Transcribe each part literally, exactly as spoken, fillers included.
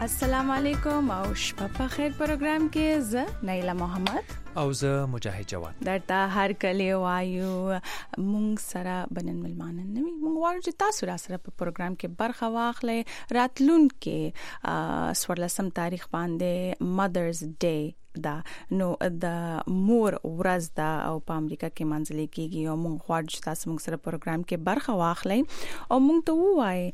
السلام علیکم او شپه په خیر پروګرام کې زه نایله محمد او زه مجاهد جواد درته هر کله وایو مونږ سره بنن ملمانن نوي مونږ وایو چې تاسو را سره په پروګرام کې برخه واخلئ راتلون کې سوړلسم تاریخ باندې مدرز ډے دا نو د مور ورځ دا او په امریکا کې منځلې کېږي او مونږ غواړو چې تاسو مونږ سره پروګرام کې برخه واخلئ او مونږ ته وایي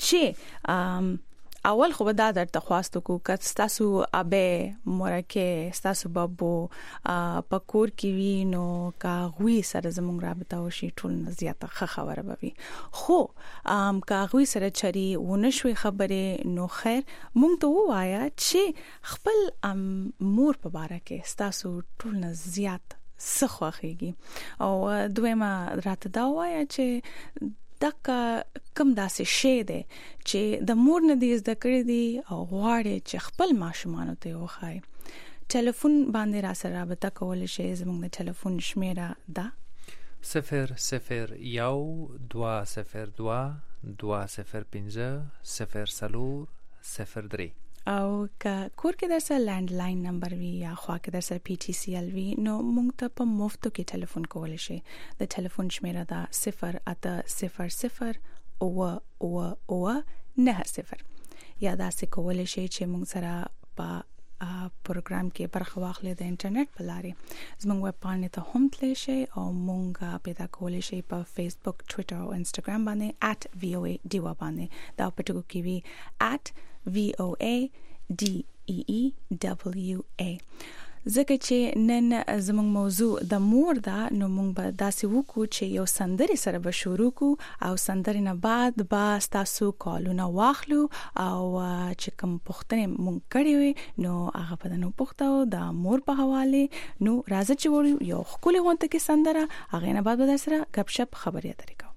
چې اول خو دا درته خواستو کو که تاسو ابه مرکه تاسو بابو پکور کې وی نو کا غوي سره زموږ رابطه وشي ټول زیاته خبره بوي خو ام کا غوي سره چري ونشوي خبره نو خیر مونږ ته وایا چې خپل مور په باره کې تاسو ټول زیات سخواخيږي او دویمه راته دا وایا چې دک کم داسې شی دی چې د مور نه دې زده کړې دي او غواړي چې خپل ماشومان ته وخایي ټلیفون باندې را سره رابطه کول شي زموږ د ټلیفون شمیره ده صفر صفر یو دوا صفر دوا دوا صفر پنځه صفر سلور صفر درې او که کور کې درسه لینډ لاین نمبر وی یا خوا کې درسه پی ټی سی ال وی نو مونږ ته په مفتو کې ټلیفون کول شي د ټلیفون شمیره ده صفر اته صفر صفر او او او نه صفر یا دا څه کول شي چې مونږ سره په پروګرام کې برخه واخلئ د انټرنیټ په لارې زموږ ویب پاڼې ته هم تللی شئ او مونږ پیدا کولی شئ په فیسبوک ټویټر او انسټاګرام باندې ایٹ وی او اے ډیوا باندې دا په ټکو کې وی ایٹ وی او اے ډي ای ای ډبلیو اے ځکه چې نن زموږ موضوع د مور دا نو مونږ به داسې وکړو چې یو سندري سره به شروع کو او سندري نه بعد با تاسو کالونه واخلو او چې کوم پوښتنه مونږ کړې وي نو هغه په نو پوښتاو د مور په حواله نو راځي چې وړو یو خپل وانت کې سندره هغه نه بعد به سره غب شپ خبري اترې کو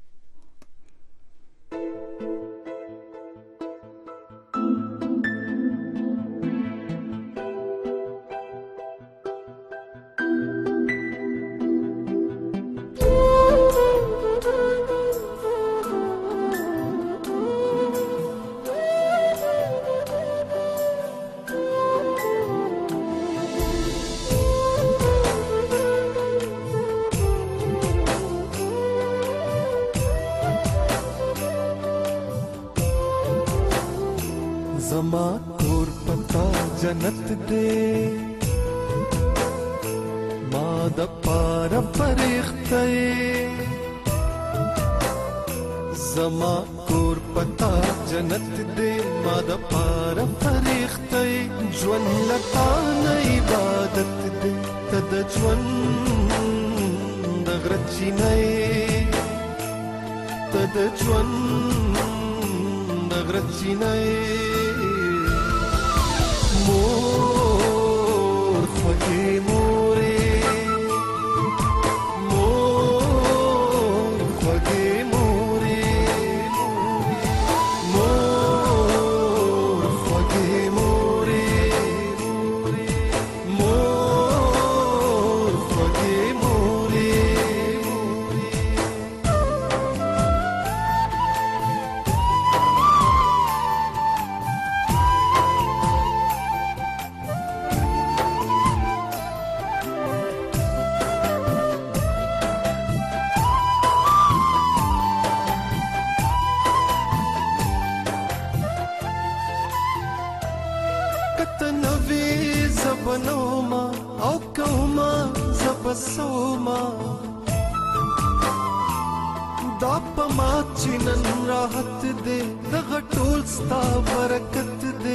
زما کور پتا جنت دے ما د پار فرښتې زما کور پتا جنت دے ما د پار فرښتې ژوند لتا نه عبادت دے تد ژوند د غرچی نه تد ژوند د غرچی نه مور خوږې مورې مور خوږې مورې مور خوږې مورې مور خوږې مورې زبنوما او کوما زبسوما دا پما چنن راحت دے دغه ټول ستا برکت دے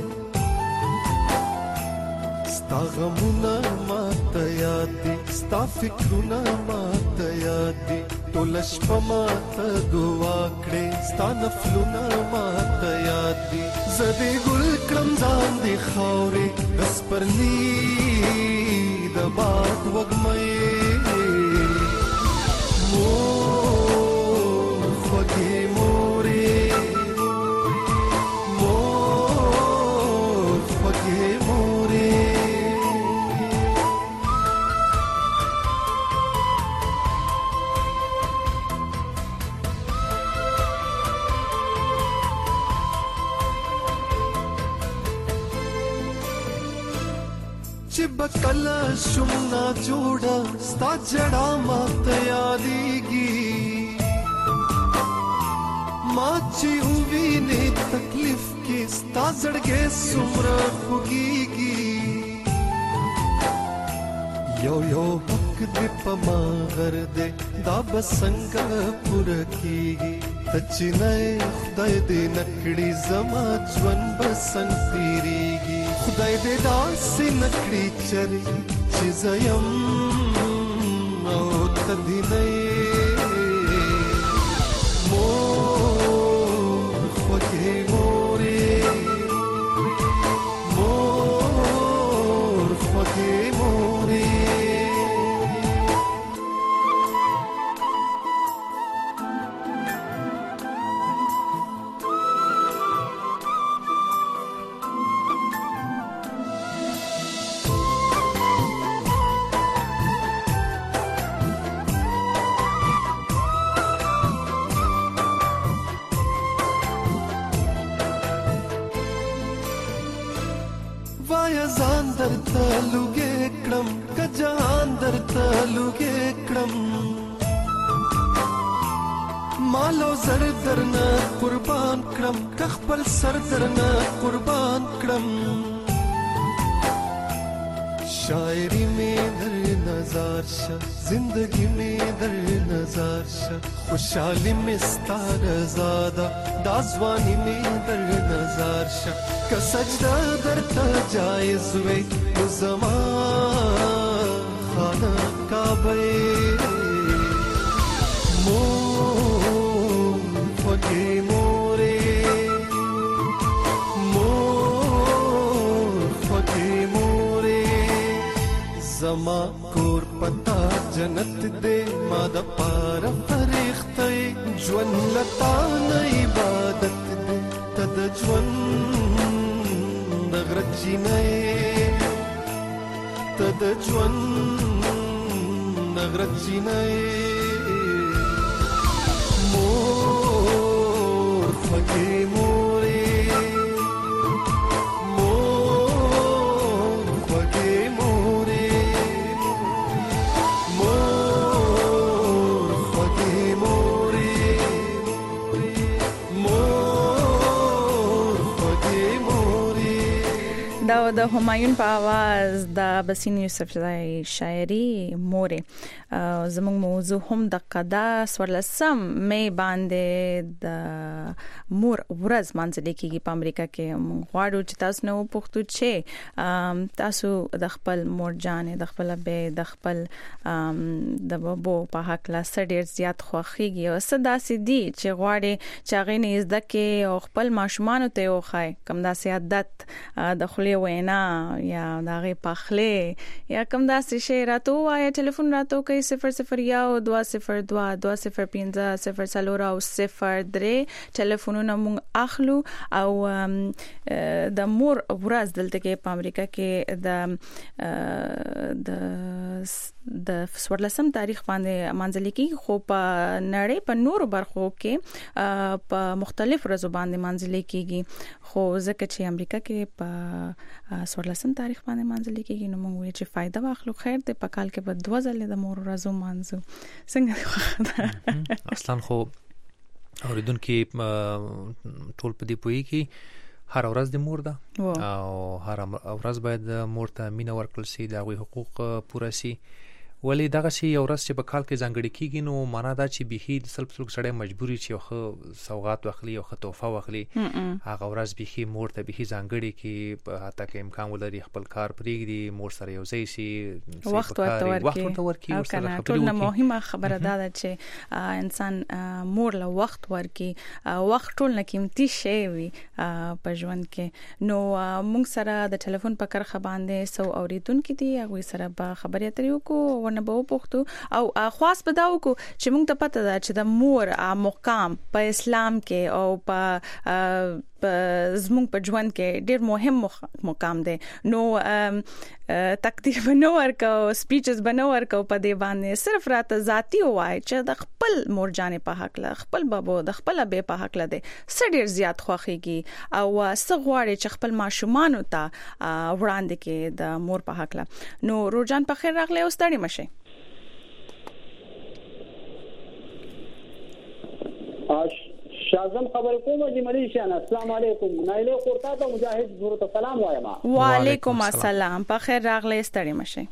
ستا غمونه ماته یاد دي ستا فکرونه ماته یاد دي ټول شپه ماته دعا کړې ستا نفلونه ماته یاد دي زدي ګل کړم ځان دي خاورې د سپرلي د باد وږمې مور خوږې مورې مور خوږې مورې چې بکلا شمنا جوړا ستا جڑا ماته یادېږي ما چې ووینې تکلیف کې ستا زړګی څومره خوږېږي یو یو حق دې په ما غر دې دا به څنګه پوره کېږي ته چې نه خدای دې نه کړي زما ژوند به څنګه تېرېږي خدای دې داسې نه کړي چرې چې زه یم او ته دې نه یې مور خوږې مورې مور خوږې مورې وایا ځان درته لوګې کړم که جهان درته لوګې کړم مالو زر درنه قربان کړم که خپل سر درنه قربان کړم شاعری میں در نظر شا زندگی میں در نظر شا خوشحالی میں ستار زادا دازوانی میں در نظر شا که سجدہ در تا جائز وی زمان خانہ کعبے مور خوږې مورې مور خوږې مورې زما کور پتا جنت دې ما د پاره فرښتې ژوند لتا نه عبادت دې ته د ژوند د غره چینې ته د ژوند د غره چینې مور خوږې مورې مور خوږې مورې مور خوږې مورې مور خوږې مورې دا د همایون په आवाज د بسین یوسف زای شاعری مورې زموږ موضوع هم د قدا سورلسم مې باندې د مور ورځ منځلې کېږي په امریکا کې غواړو چې تاسو نو پښتو چې تاسو د خپل مور جانې د خپل به د خپل د بابو په حق لا سړي زیات خوخيږي او صدا سدي چې غواړي چې هغه نه زده کې او خپل ماشومان ته وخای کم داسې عادت د خلی وینا یا دغه پخله یا کم داسې شی راتو یا ټلیفون راتو کوي صفر صفر یو دو صفر دو دو صفر پنځه صفر څلور او صفر درې ټلیفونونه مونږ اخلو او د مور ورځ دلته کې په امریکا کې د د د سورلسم تاریخ باندې منځلې کې خو په نړۍ په نورو برخو کې په مختلف ورځو باندې منځلې کېږي خو ځکه چې امریکا کې په سورلسم تاریخ باندې منځلې کېږي نو موږ وایو چې فائدہ واخلو خیر دې په کال کې په دوه ځلې د مور ورځو منځو څنګه اصلا خو اوریدونکو ټول په دې پوي کې هر ورځ د مور ده او هر ورځ باید مور ته مینه ورکړل شي د هغوی حقوق پوره شي ولی دغه شی یو ورځ چې په کال کې ځانګړي کیږي نو معنا دا چې بيخي سلب سلوک سړی مجبوري چې خو سوغات واخلي او خو تحفه واخلي هغه ورځ بيخي مور ته بيخي ځانګړي کې حتی کې امکان ولري خپل کار پرېږدي مور سره یو ځای شي وخت ورته ورکړي او کنه ټول مهمه خبره ده چې انسان مور له وخت ورکړي وخت ټول نه قیمتي شی وي په ژوند کې نو موږ سره د ټلیفون په کرخه باندې سو اوریدونکو دي هغه سره به خبرې اترې وکړو نه به وپوښتو او خاص بداو کو چې موږ ته پته ده چې د مور مقام په اسلام کې او په زموږ په ژوند کې ډېر مهم مقام دی. نو تقدیر بنو ورکو سپیچز بنو ورکو په دی باندې صرف راته ذاتی وای چې د خپل مور جانې په حق له خپل بابو د خپل به په حق له دي سړي زیات خوخيږي او سغواړي چې خپل ماشومان ته وړاندې کې د مور په حق له. نو روجان په خیر راغله او ستړي مشه. شازم خبر کوم د ملیشیا. السلام علیکم. نایله قرطا ته مجاهد ضرورت سلام وایم. وعلیکم السلام. په خیر راغله ستړي مشه.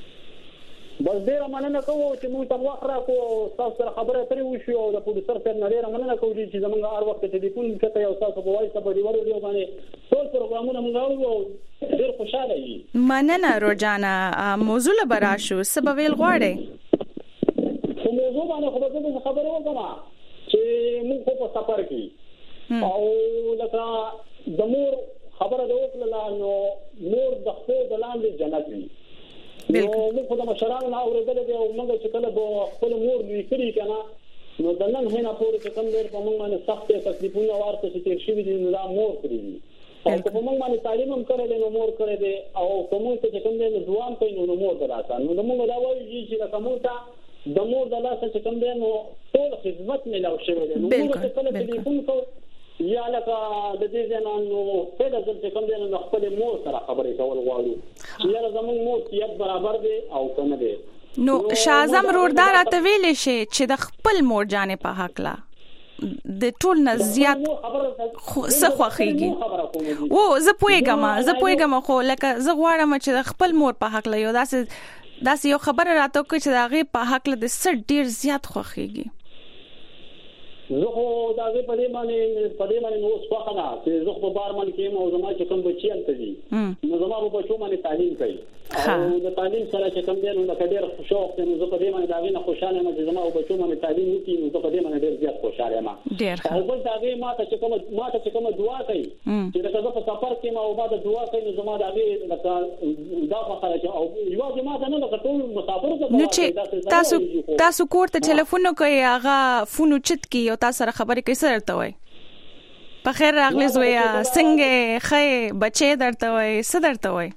بس ډیر مننه کوم چې موږ ته وخت راکو تاسو سره خبره ترې وشو او د پروډوسر سره ډیر مننه کوم چې زمونږ هر وخت ټلیفون کته یو تاسو په وایس په دیوالو دی باندې ټول پروګرامونه موږ او ډیر خوشاله یو. مننه روجانا. موضوع لبراشو سبب ویل غواړي. خو موضوع باندې خبره خبره وکړه چې موږ په سفر کې او لکه د مور خبره د وکړه نو مور د خپل د لاندې جنت وي. نو موږ د مشرانو نه اورېدل دي او موږ چې کله به خپل مور لیکلي کنه نو د نن هینا پورې چې کوم ډېر په موږ باندې سخت تکلیفونه ورته چې تیر شي دي نو دا مور کړی دي او په موږ باندې تعلیم هم کړی نو مور کړی دي او کوم څه چې کوم دې ځوان کوي نو مور دراته نو موږ دا وایو چې کوم څه د مور د لاسه چې کوم دی نو ټول خدمت ملو شوی دی. نو موږ چې کله ټلیفون کوو یا لکه د دې ځنانو په دغه چې کوم دی نو خپل مور سره خبرې کول غواړو چې یاره زموږ مور سیادت برابر دی او کوم دی. نو شازم روردار ته ویل شي چې د خپل مور جانې په حق لا د ټول نه زیات څه خوخيږي. و زه پوهیږم زه پوهیږم خو لکه زه غواړم چې د خپل مور په حق لا یو داسې داسې یو خبره راته کوي چې دا غي په حق له د سر ډیر زیات خوخيږي. زه خو دا غي په دې باندې په دې باندې نو څه خلا چې زه په بار باندې کې مو زما چې کوم بچی انت دي نو زما په بچو باندې تعلیم کوي او د تعلیم سره چې کوم دی نو د ډیر خوشاله نو زه په دې باندې دا غي نه خوشاله یم چې زما په بچو باندې تعلیم وکړي نو زه په دې باندې ډیر زیات خوشاله یم. او بل دا غي ما ته چې کوم ما ته چې کوم دعا کوي چې دا زه په سفر کې ما او ما د دعا کوي نو زما دا غي دا په خاطر چې او یو چې ما ته نه ټول مسافر ته تاسو تاسو کوړه ټلیفون کوي هغه فون چت کی تاسو سره خبرې کوي سره ته وای په خیر راغلی زویا څنګه خې بچي درته وای څه درته وای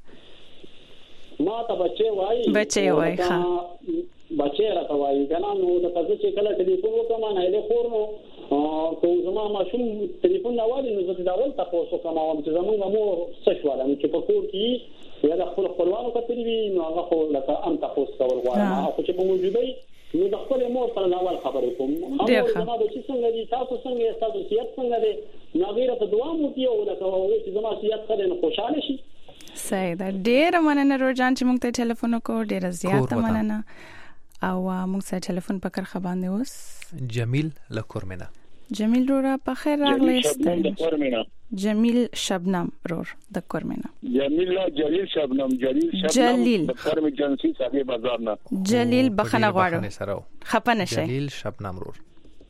ما ته بچي وای بچي وای ها بچي راته وای کنه نو د تاسو چې کله ټلیفون وکم نه له خور نو کوم زما ماشوم ټلیفون راوړي نو زه دا ول تاسو کوم او چې زمونږ مو څه شواله چې په کور کې یا د خپل خپلوانو کتلی وي نو هغه خو لکه ام تاسو کول غواړم او چې په موجوده نو د خپل مور سره ناول خبرې کوم او زما د چې څنګه دي تاسو څنګه تاسو سیاست څنګه دي نو غیره په دوام وتی او لکه چې زما سیاست سره نو خوشاله شي. صحیح ده. ډېر مننه روجان چې موږ ته ټلیفون وکړ. ډېر زیات مننه او موږ سره ټلیفون پکړ خبرونه اوس جمیل لکورمنا. جمیل رورا په خیر راغلی. جمیل شبنم رور د کورمنا. جمیل جلیل شبنم جلیل شبنم جلیل د کورم جنسی صاحب بازار نه جلیل بخنه غواړو خپنه شي جلیل شبنم رور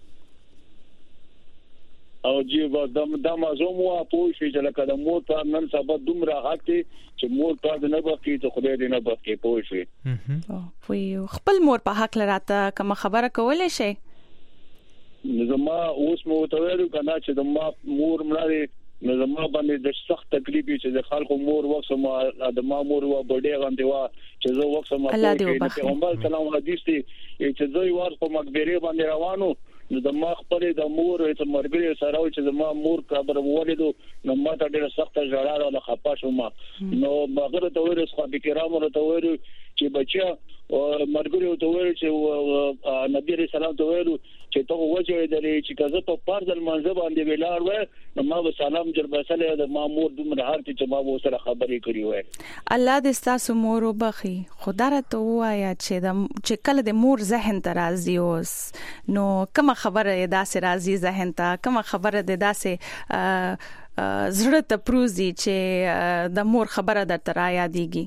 او جی د د مازو مو اپو شي چې لکه د مور په نن سبا دومره حق چې مور په نه بقي ته خدای دې نه بقي پوه شي. او په خپل مور په حق لراته کوم خبره کولای شي زما اوس مو ته ویلو کنه چې د ما مور مړه نو زما باندې د سخت تکلیف چې د خلکو مور وښه ما د ما مور و بډې غندې وا چې زه وښه ما په پیغمبر سلام حدیث دی چې زه یو ور په مقبره باندې روانو نو د ما خپل د مور ته مرګري سره چې د ما مور قبر ولیدو نو ما ته ډېر سخت ژړا او خپه شوم نو بغیر ته ورس خو د کرامو ته ویلو چې بچا مرګري ته ویل چې نبی رسول الله ته ویلو چې ته وځي درې چې کزه په فرض المنځ باندې ویلار و نو ما به سلام جربسله د ما مور دومره هر چې ما و سره خبرې کړې و. الله دې تاسو مور وبخي خدا راته وایا چې د چې کله د مور ذهن ته راځي اوس نو کوم خبره داسې راځي ذهن ته کوم خبره داسې زړه ته پروزي چې د مور خبره درته را یادېږي.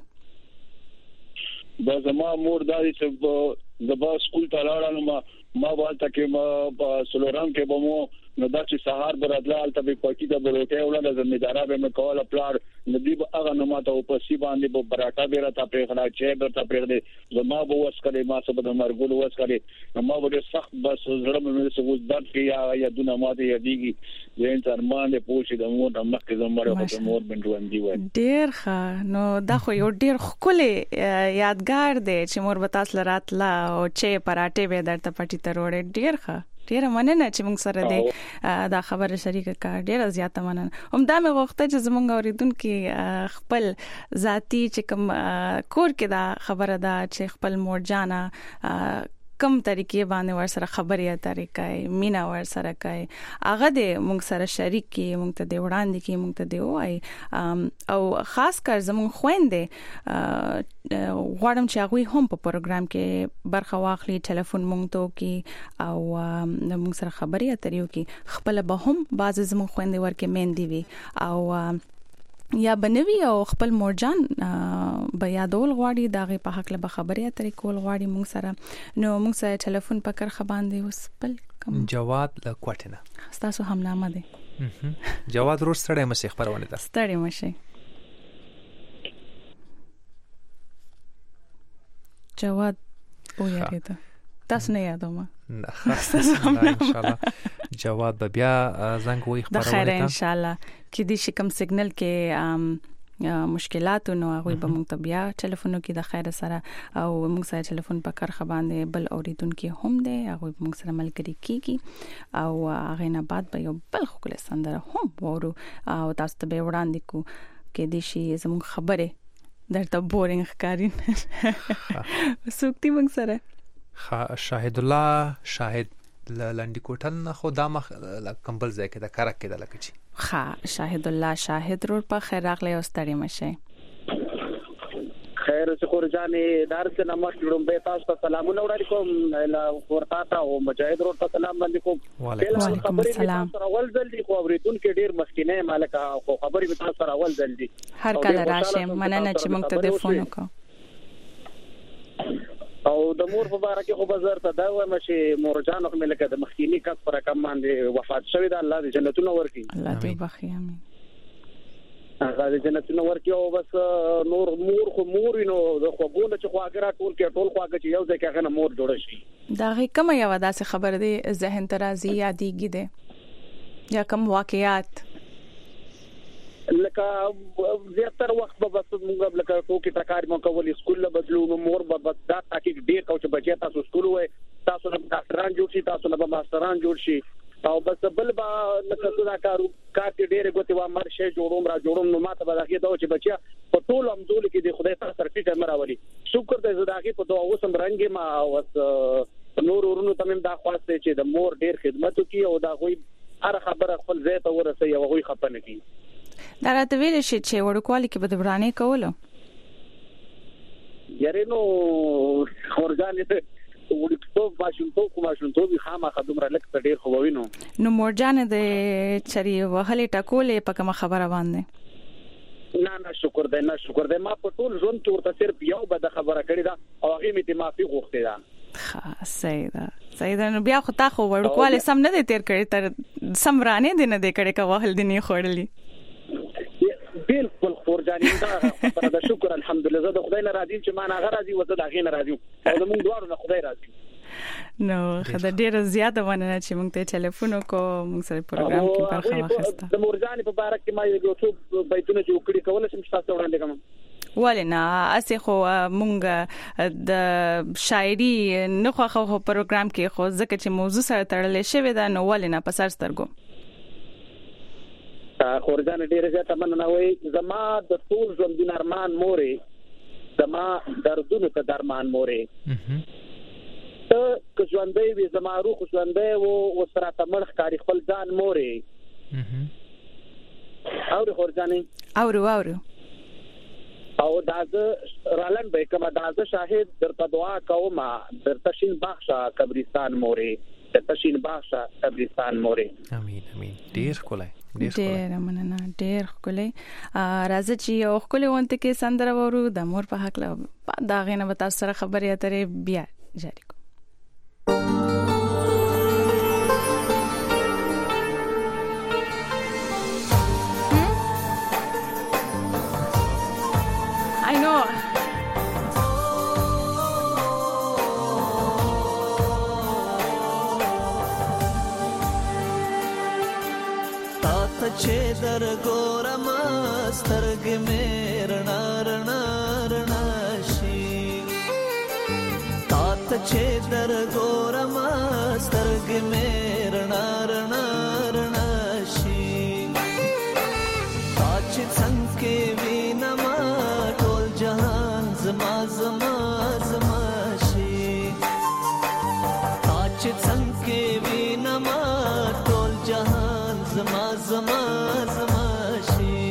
دا زما مور دای چې د با سکول ته لاړم ما ما والته کې ما په سلوران کې به مو نو دا چې سهار برادلال ته په پټی ته بروټه ولا د زمیدارا به مکول پلار ندی هغه نو ماته په سی باندې په براټا بیره ته پرېخلا چې به ته پرېخله زما به وس کړي ما څه به مرګول وس کړي نو ما به سخت بس زړه مې څه وځ درد کې یا یا دونه ماته یادېږي زين تر مان له پوښي د مور د مخ کې زمره په مور بندوان دی وای ډیر ښه نو دا خو یو ډیر خولي یادګار دی چې مور بتاس لراتلا او چې پراټه به درته پټی ته وروړې ډیر ښه ډیر مننه چې موږ سره دې دا خبره شریکه کړه ډیر زیاته مننه هم دا مې وخت چې زمونږ اوریدونکو خپل ذاتی چې کوم کور کې دا خبره ده چې خپل مور جانا کم طریقې باندې ور سره خبرې اترې کوي مینا ور سره کوي هغه دې موږ سره شریک کی موږ ته دی وړاندې کی موږ ته دی وای او خاص کر زموږ خويندې غواړم چې هغه هم په پروګرام کې برخه واخلي ټلیفون موږ ته کی او موږ سره خبرې اترې وکي خپل به هم باز زموږ خويندې ورکه مندي وي او یا بنوي او خپل مورجان به یادول غواړي داغه په حق له خبرې اترې کول غواړي موږ سره نو موږ سره ټلیفون پکړ خباندې اوس بل کوم جواد له کوټنه تاسو هم نامه دي جواد روز سره مې خبرونه ده ستړي مشه جواد او یاده تاسو نه یادوم نه خاصه ان شاء الله جواد به بیا زنګ وي خبرونه ده خیر ان شاء الله کې دې شکم سیګنل کې مشکلات نو هغه به مونږ ته بیا ټلیفون کې د خیر سره او مونږ سره ټلیفون په کار خباندې بل اوریدونکو هم دی هغه مونږ سره ملګری کیږي او هغه نه بعد به یو بل خو کله سندره هم وورو او تاسو ته به وړاندې کو کې دې شي زموږ خبره درته بورینګ ښکارین سوکتی مونږ سره شاهد الله شاهد لنډی کوټل نه خو دا مخ کمبل ځای کې دا کارک کې د لکچی ها شاهد الله شاهد روډ په خیر راغلی او ستړي مشه خیر شکر جانې دارس نماز جوړم به تاسو ته سلامونه وړاندې کوم لا ورتا تا او مجاهد روډ ته سلام باندې کوم وعلیکم السلام اول ځل خو اوریدون کې ډیر مخکینه مالک خو خبرې به تاسو سره اول ځل دي هر کله راشه مننه چې موږ ته فون وکړو او د مور په اړه کې خو بازار ته دا وایم چې مورجان خو ملکه د مخکینی کس پر کم باندې وفات شوی دا الله دې جنتونه ورکړي الله دې بخي امين الله دې جنتونه ورکړي او بس نور مور خو مور نو د خو بوله چې خو اگر ټول کې ټول خو چې یو ځکه هغه مور جوړ شي دا هي کوم یو داسې خبر دی ذهن ترازی یادېږي دي یا کوم واقعیات لکه زیاتر وخت به بس موږ لکه ټوکی ټکار مو کول سکول له بدلو نو مور به بس دا تحقیق ډیر کو چې بچی تاسو سکول وای تاسو نه ډاکټران جوړ شي تاسو نه ماستران جوړ شي او بس بل با لکه دا کارو کار کې ډیر غوتی و مر شي جوړوم را جوړوم نو ماته به دغه دا چې بچی په ټول امزول کې د خدای تعالی سره ټیټه مراولي شکر دې زداګي په دوه اوسم رنګ ما اوس نور ورونو تمم دا خواسته چې د مور ډیر خدمت وکي او دا غوي هر خبره خپل ځای ته ورسي او غوي خپنه کی دا راته ویل شي چې وړوکوالي کې به د برانې کولو یاره نو خورجان ته وړوکتوب ماشومتوب کوم ماشومتوب خامہ خدمره لکه ډیر خو وینو نو مورجان د چری وهلې ټکولې په کوم خبره باندې نه نه شکر دې نه شکر دې ما په ټول ژوند کې ورته صرف یو بد خبره کړې ده او هغه می ته معافي غوښته ده ها سیدا سیدا نو بیا خو تا خو وړوکواله سم نه دې تیر کړی تر سمرانه دې نه دې کړي کا وهل دې نه خورلې بالکل خورجانین دا پر دا شکر الحمدلله زه د خدای نه راضی چې ما نه غراضی وته دا غي نه راضی او زموږ دوه نه خدای راضی نو خدای ډیر زیاته ونه چې موږ ته ټلیفون کو موږ سره پروګرام کې برخه واخیسته د مورجان په بارک کې ما یو څو بیتونه جوړ کړی کول چې تاسو وړاندې کوم ولنا اسه خو مونږ د شاعري نه خو خو پروګرام کې خو ځکه چې موضوع سره تړلې شوی دا نو ولنا په سر سترګو خورجان ډیره زیاته مننه وای زما د ټول ژوند ارمان مورې زما دردونو ته درمان مورې ته که ژوندې وي زما روح ژوندې وو او سره تمړ ښکاری خپل ځان مورې او خورجانې اورو اورو او دازه رالن به کما دازه شاهد درته دعا کوم درته شین بخښه قبرستان مورې درته شین بخښه قبرستان مورې امين امين ډیر کولای ډیر مننه ډیر خولي راځي چې یو خولي وانت کې سندره ورو د مور په حق له دا غینه به تاسو سره خبرې اترې بیا جاری کو سترګې مې رڼا رڼا رڼا شي تا ته چې درګورم سترګې مې رڼا رڼا رڼا شي تا چې څنګه وینم ټول جهان زما زما زما شي تا چې څنګه وینم ټول جهان زما زما زما شي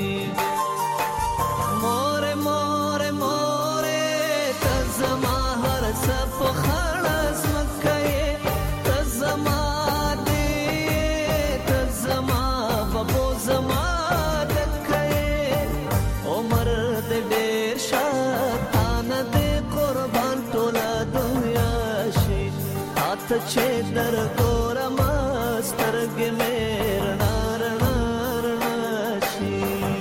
مور مور مور ته زما هر څه په خلاص مکه ته زما دې ته زما بابو زما دکه عمر دې ډېر شاتان دې قربان ټوله دنیا شي ته چې درګورم سترګې مې رڼا رڼا رڼا شي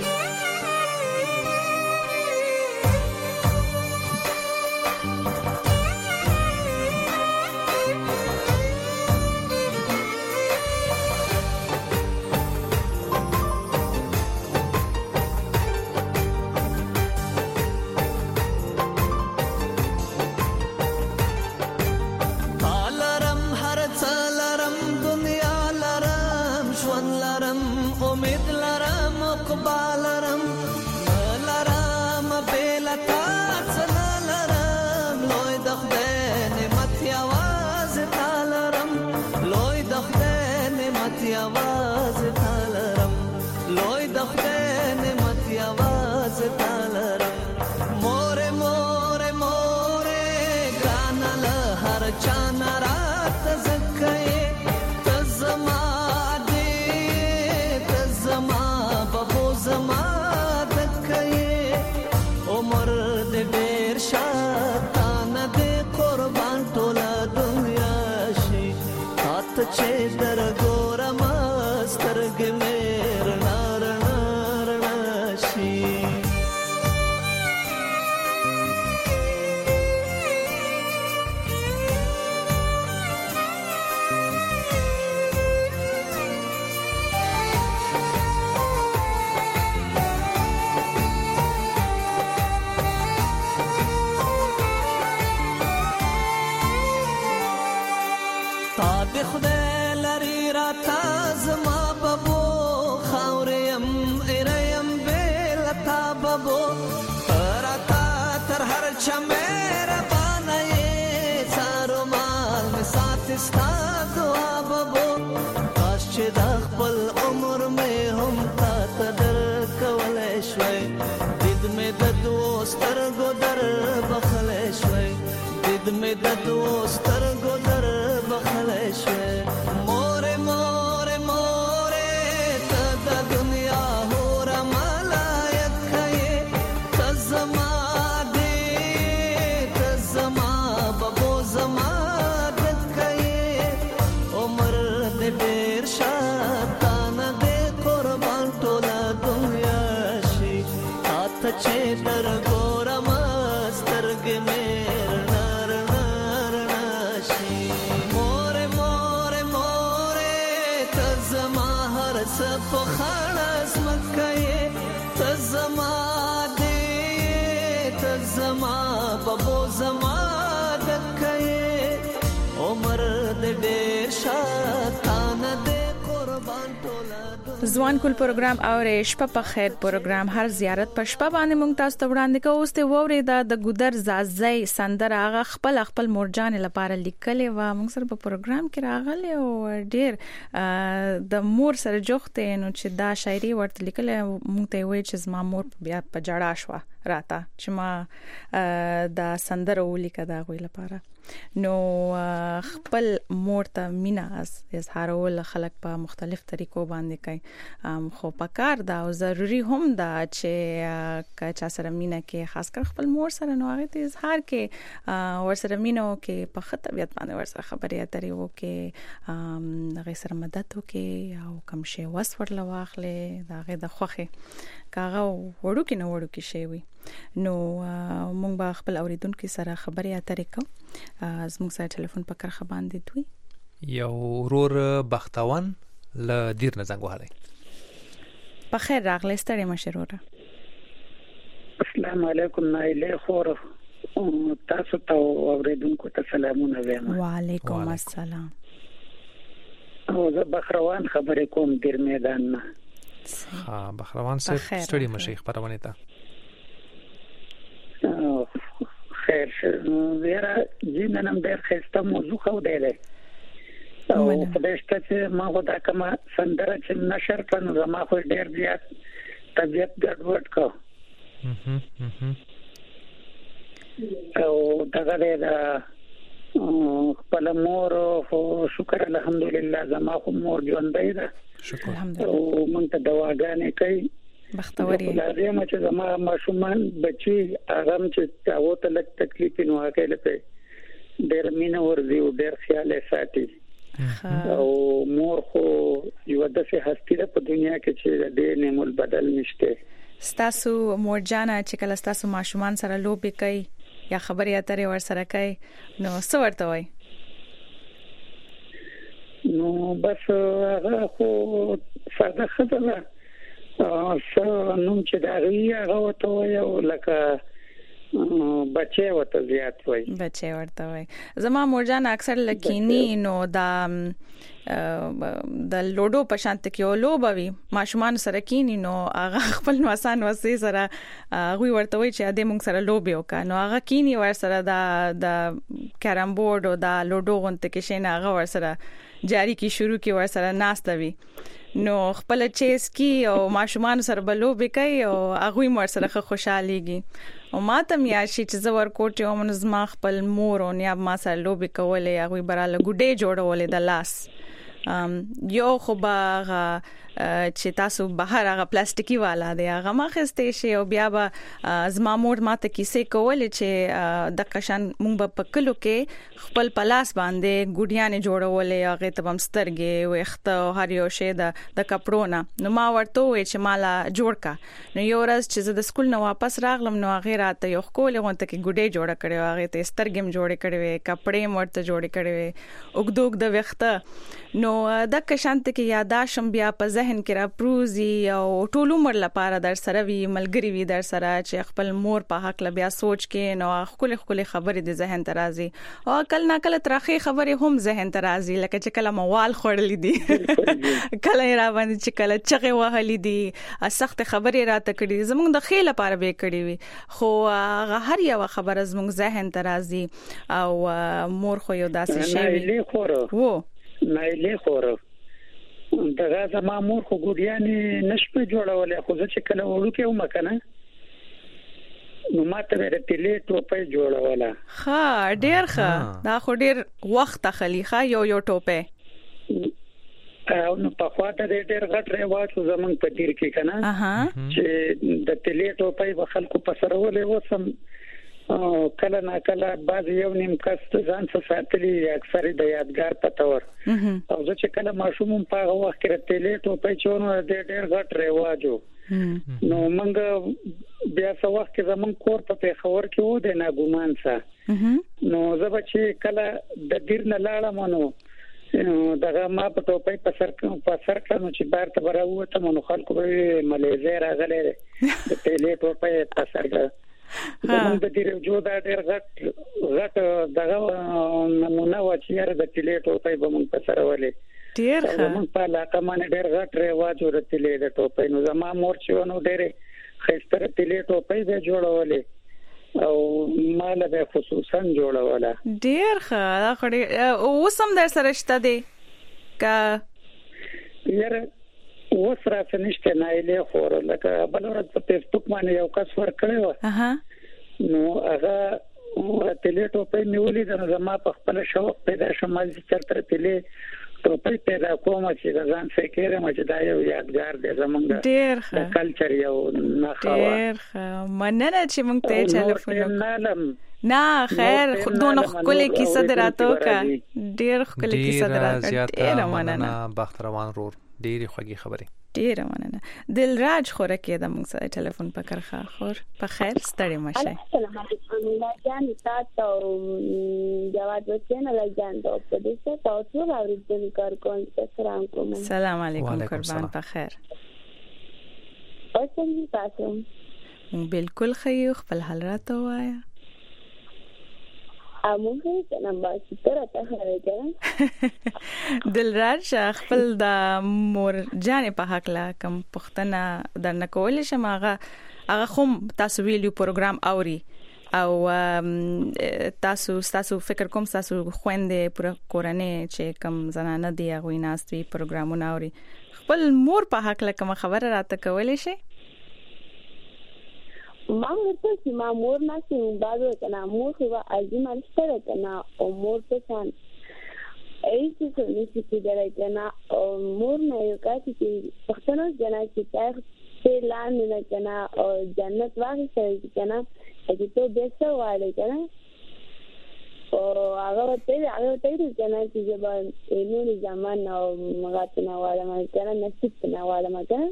आवाज तालरम लोई दखते ने मत आवाज तालरम मोरे मोरे मोरे गानल हर चाना रात जक्के तजमा दे तजमा बबो जमा दक्के उमर दे बेर शातान दे कुर्बान टोला दुनिया शी हाथ चे दरगो سترګې مې رڼا رڼا رڼا شي تا دې خدای لري راته زما بابو خاوریم ایریم بیلتا بابو راتا تر هر چا میرا بانای سارو مال می ساتستا دعا بابو کاش چې د خپل عمر می هم تا تدر کولای شوي دید می د دوستر ګدر بخلای شوي دید می د دوستر ګدر بخلای شوي مور مور چې درګورم سترګې مې رڼا رڼا رڼا شي مور مور مور ته زما هر څه په خلاص مکه ته زما دې ته زما بابو زما دکه عمر دې ډېر شاتان دې قربان ټوله ځوان کول پروګرام او شپه په خیر پروګرام هر زیارت په شپه باندې مونږ تاسو ته وړاندې کوو اوس ته ووري دا د ګودر زازي سندره هغه خپل خپل مورجان لپاره لیکلې و مونږ سره په پروګرام کې راغله او ډېر د مور سره جوخته نو چې دا شاعري ورته لیکلې مونږ ته وایي چې زما مور بیا په جړا شو راته چې ما دا سندره ولیکه دا غوي لپاره نو خپل مور ته مینا اظهارول خلک په مختلف طریقو باندې کوي خو پکار دا او ضروری هم دا چې چا سره مینا کې خاص کر خپل مور سره نو هغه ته اظهار کې ور سره مینو کې په خطبیت باندې ور سره خبرې اترې وو کې هغه سره مدد وکي او کوم شی وسور لواخلې دا هغه د خوخه کاغه وړو کې نو وړو کې شی وي نو مونږ به خپل اوریدونکو سره خبرې اترې کوو زموږ سره ټلیفون په کرخه باندې دوی یو ورور بختوان ل دیر نه زنګ وهلای په خیر راغلی ستړي مشروره السلام علیکم نایله خور تاسو ته اوریدونکو ته سلامونه وایم. وعلیکم السلام. او زه بخروان خبرې کوم ډیر میدان نه. ها بخروان سره ستړي مشي خبرونه ته. خیر زیرا جننم ډیر خسته موضوع خو دی. او په دې چې ما ودا کما سندره چې نشر کړو زما خو ډیر زیات طبيعت ګډوډ کو. او دغه دا خپل مور او شکر الحمدلله زما خو مور ژوندۍ ده. شکر الحمدلله. او مونږ ته دواګانې کوي. بختوري. لازم چې زما ماشومان بچي هغه چې تاسو ته لږ تکلیف نه واکېله په ډیر مینه ورزي او ډیر خیال ساتي. او مور خو یو داسې هستی ده په دنیا کې چې د نعمت بدل نشته. ستاسو مور جانا چې کله ستاسو ماشومان سره لوبي کوي یا خبرې اترې ور سره کوي نو څه ورته وای؟ نو بس هغه خو ساده خبره څه نوم چې دا هغه وته یو لکه بچي وته زیات وای. بچي ورته وای. زما مور جان اکثر لکینی نو دا د لوډو په شانت کې ولوبوي ماشومان سره کینی نو هغه خپل نوسان وسې سره غوي ورته وای چې اده مونږ سره لوبي وکا نو هغه کینی ور سره دا د کیرم بورډ او دا لوډو غونته کې شین هغه ور سره جاری کی شروع کی ور سره ناستوي نو خپل چیس کی او ماشومان سره بلوبي کوي او هغه مور سره خوشاليږي. او ما ته میاشي چې زور کوټه او منظم خپل مور او نیا ما سره لوبي کولې هغه براله ګډې جوړولې د لاس یو خو باغه چې تاسو بهر هغه پلاستیکي والا دی هغه ماخسته شي او بیا به زما مور ماته کیسه کول چې د قشن مونږ په کلو کې خپل پلاس باندې ګډیانه جوړولې هغه ته بم سترګې وخته هر یو شی د د کپړونه نو ما ورته وې چې مالا جوړ کا نو یو ورځ چې زه د سکول نه واپس راغلم نو هغه راته یو کول غونته کې ګډې جوړ کړې هغه ته سترګې جوړې کړې کپړې مرته جوړې کړې وګدوګ د وخته نو د قشنت کې یاداشم بیا په ذهن کې را پروزي او ټول عمر لپاره در سره وی ملګری وی در سره چې خپل مور په حق ل بیا سوچ کې نو خپل خپل خبرې د ذهن ترازي او کله نا کله ترخی خبرې هم ذهن ترازي لکه چې کله موال خړلې دي کله را باندې چې کله چغه وهلې دي سخت خبرې را تکړي زموږ د خېل لپاره به کړی وي خو هر یو خبره زموږ ذهن ترازي او مور خو یو داسې شی وو نایله خور دغه زما مور خو ګډیانې نشپه جوړولې خو چې کله وړو کې ومه کنه نو ماته ورته ټوپه جوړوله. ها ډیر ښه دا خو ډیر وخت خلیخه یو یو ټوپه او نو په خواته ډېر غټ رواج زمونږ په تیر کې کنه چې د تلې ټوپه په خلکو په سره ولې وسم کله نا کله بعض یو نیم کس ځان څخه ساتلی اکثر د یادګار په تور او زه چې کله ماشوم په هغه وخت کې تلې ټوپه چونو ډېر غټ رواجو نو موږ بیا څو وخت زمون کور په پیښور کې و د ناګومان سره نو زه به چې کله د دیر نه لاړم نو دغه ما په ټوپۍ په سر په سر کړم چې بار ته راوته نو خلکو به مليزه راغله د تلې ټوپۍ په سر زمون د دیر جو دا ډېر غټ غټ دغه نمونه و چې یاره د تلې ټوپۍ به مون په سر ولې ډېر زمون په علاقه باندې ډېر غټ رواج ورتلې د ټوپۍ نو زما مور چې ونو ډېر خستره تلې ټوپۍ به جوړولې او مال به خصوصا جوړوله ډیر ښه دا خوري اوسم در سره شته دي کا یاره وسره څنګه نه ایله خور لکه بل ورځ په فیسبوک باندې یو کس ور کړو اها نو هغه تلې ټوپۍ نیولې د زما په خپل شوق پیدا شمال چې تر تلې ټوپۍ پیدا کوم چې ځان فکر مې دا یو یادګار دی زمونږ ډیر ښه کلچر یو نه خوا ډیر ښه مننه چې مونږ ته ټلیفون نه خیر خودونه خپل کیسه دراتو کا ډیر خپل کیسه دراتو ډیر مننه بختروان رور ډیر خوږی خبره ډیر مننه دلراج خوره کې د موږ سره ټلیفون پکړخه خور په خیر ستړي مشه السلام علیکم لاجان تاسو جواب وکړئ لاجان ته په دې څه تاسو راوړل کار کوم سلام کوم سلام علیکم قربان په خیر او څنګه تاسو بالکل خیو خپل حال راته وایا. اموږه څنګه باسي تر ته راځه دلراج خپل د مور جانې په حق لا کم پښتنه د نکول شماغه هغه هم تاسو ویلو پروګرام اوري او تاسو تاسو فکر کوم تاسو خويندې پر کورنۍ چې کم زنانه دی هغه ناستوي پروګرامونه اوري خپل مور په حق لا کوم خبره راته کولې شي ما ورته چې ما مور نه سي باندې کنه مور خو عظیم انشته کنه او مور ته څان ایسي څه نشي کېدای کنه او مور نه یو کاسي چې پښتنو جنا چې تاسو په لاندې نه کنه او جنت واغې سره کنه چې ته بیسه وایې کنه او هغه ته هغه ته کنه چې زبر نور زمان او مغاتنه واله ما کنه نصیب نه واله ما کنه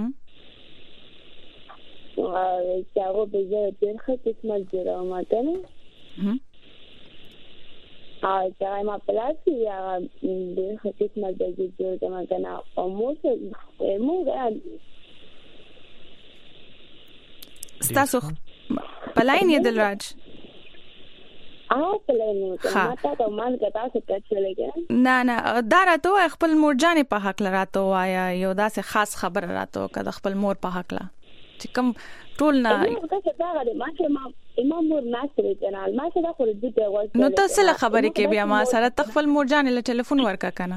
چې هغه به زه ترخه قسمت جوړه ما کنه ا چې ما پلاسي یا د قسمت د جوړه ما کنه او مو څه مو ستاسو پلاین یې دلراج اه پلاین ما ته مان کتا څه کچلې نه نه دا راته خپل مور جانې په حق لراته وایا یو داسې خاص خبر راته کده خپل مور په حق لا چې کوم ټول نه نو تاسو دا غواړئ ما چې ما امام مور ناشته کنه ما چې دا خو دې ته وایي نو تاسو له خبرې کې بیا ما سره تخفل مور جانې له ټلیفون ورکا کنه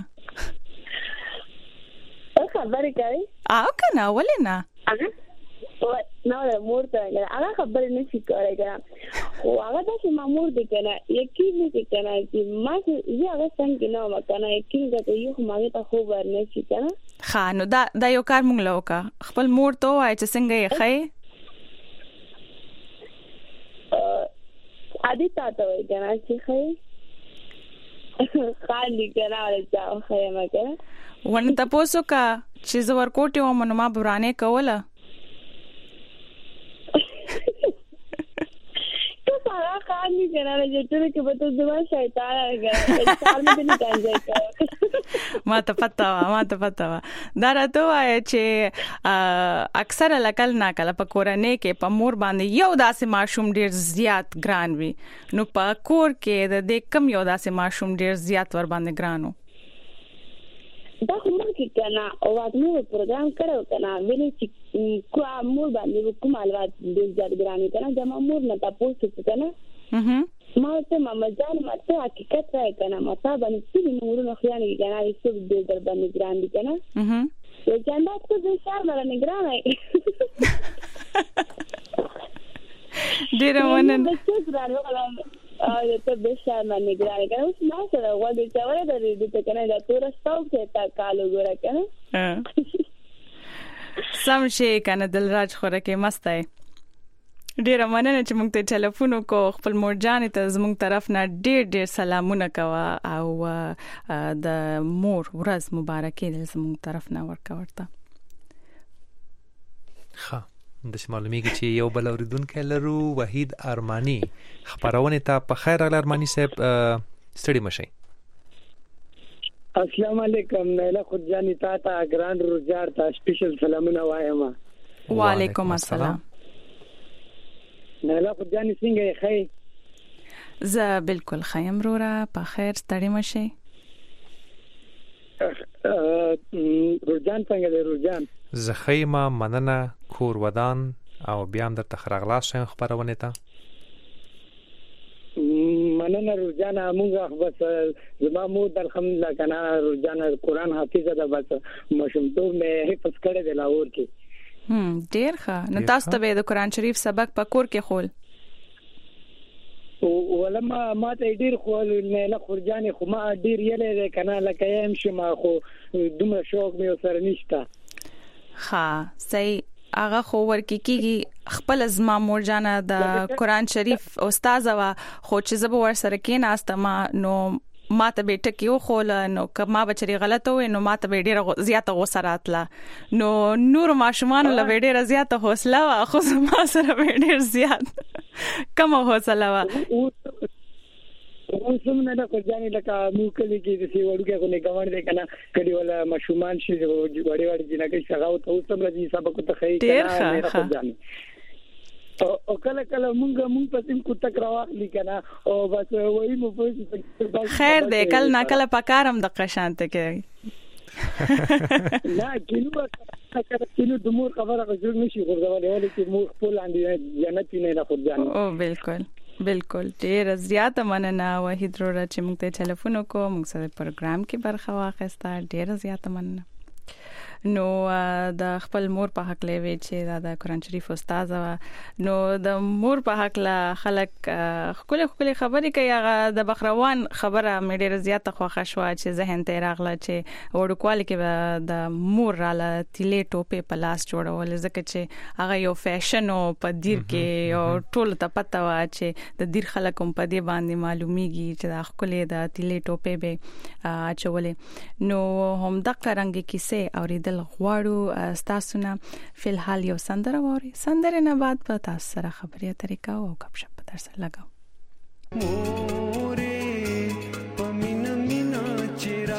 خبرې کوي او کنه ولې نه هغه نو مور ته هغه خبرې نشي کولای کنه او هغه چې ما مور دې کنه یقین دې کنه چې ما چې هغه څنګه نه ما کنه یقین دې یو ما ته خو ورنشي کنه ها نو دا دا یو کار مونږ لوکا خپل مور ته وای چې څنګه یې خې ا دې تاسو وای کنه چې خې خالي کنه راځه خې ما کنه ونه تاسو کا چې زور کوټه و منو ما برانه کوله सारा काम नहीं करना है जेतु के बतो दुआ शैतान आ गया साल में नहीं कर जाएगा ما ته پتا ما ته پتا دا راته وای چې اکثر لکل ناکله په کورنۍ کې په مور باندې یو داسې ماشوم ډیر زیات ګران وي نو په کور کې د دې کم یو داسې ماشوم ډیر زیات ور باندې ګرانو دا کوم کې کنه او واټنو پروګرام کړو کنه ویني چې کو مور باندې کوم الوات ډیر زیات ګرانی کنه جما مور نه تاسو څه کنه اها ما ته ماما جان ماته حقیقت راي کنه ماته باندې چې نور نه خیانه کنه ایسو دې در باندې ګران دي کنه اها یو چاندا ته به شار باندې ګران اي ډیر ونه ا ته به شار باندې ګران کنه اوس ما سره وځي چې وره دې ته کنه دا تور ستاو ته تا کالو ګره کنه سم شي کنه دلراج خوره کې مست ہے ډیر مننه چې موږ ته ټلیفون کو خپل مور جانې ته زموږ طرف نه ډیر ډیر سلامونه کوا او د مور ورځ مبارکي زموږ طرف نه ورکا ورته ها د معلومه کې چې یو بل اوریدونکو لرو وحید ارمانی خبرونه ته په خیر اغل ارمانی صاحب ستړي مشي السلام علیکم نه خود جانی تا تا ګران روزګار ته سپیشل سلامونه وایم وعلیکم السلام نه خود جانی څنګه ښه زه بالکل خیم رورا په خیر ستړي مشي روزان څنګه دی روزان زخیمه مننه کور ودان او بیا هم د تخرغلا شین خبرونه ته مننه روزانه موږ بس زما مو الحمدلله کنه روزانه قرآن حافظه ده بس مشمتور مې حفظ کړی د لاهور کې هم ډیر ښه نو تاسو ته د قرآن شریف سبق په کور کې خول ولما ما ته ډیر خول نه خورجانې خو ما ډیر یې کنه لکه يم شمه خو دومره شوق مې سره نشته ها صحیح هغه خو ورکی کیږي خپل ازما مور جانه د قرآن شریف استاد وا خو چې زب ور سره کې ناستما نو ما ته بیٹه کیو خول نو کما بچری غلط وې نو ما ته ډیره زیاته غوسه راتله نو نور ماشومان له ډیره زیاته حوصله وا خو ما سره ډیر زیات کم حوصله وا اوسم نه د ځانې لکه مو کلی کې د سی وړوګه کو نه ګوان دی کنه کډي ولا مشومان شي وړي وړي جنہ کې څنګه او اوسم لږی سبق ته خې کنه او کله کله مونږ مونږ په تیم کو تکراوه لیکنه او بس وایي مو په خیر دې کله نه کله پکارم د قشانته کې نه کینو کله کینو د مور خبره غوښتل نشي غوړولې ولې چې مور خپل اندې جنت نه نه خو ځان او بالکل بالکل ډیر زیاته مننه وحید وروره چې موږ ته ټلیفون وکړو موږ سره پروګرام کې برخه واخیسته ډیر زیاته مننه نو د خپل مور په حق لوي چې د قرآن شریف استاد نو د مور په حق لا خلک خپل خپل خبرې کوي هغه د بخروان خبره مې ډیره زیاته خوښه شو چې ذهن ته راغله چې وړوکوالي کې د مور را ل تیلې ټوپې په لاس جوړول ځکه چې هغه یو فیشن او په دیر کې او ټول ته پته وا چې د دیر خلک هم په دې باندې معلومیږي چې د خپل د تیلې ټوپې به اچولې نو هم د قرانګي کیسه اوریدل غواړو تاسو نه فلحال یو سندره ووري سندره نه بعد په تاسو سره خبرې طریقه او غب شپ پر سره لگاو مورې پمینا مینا چیرا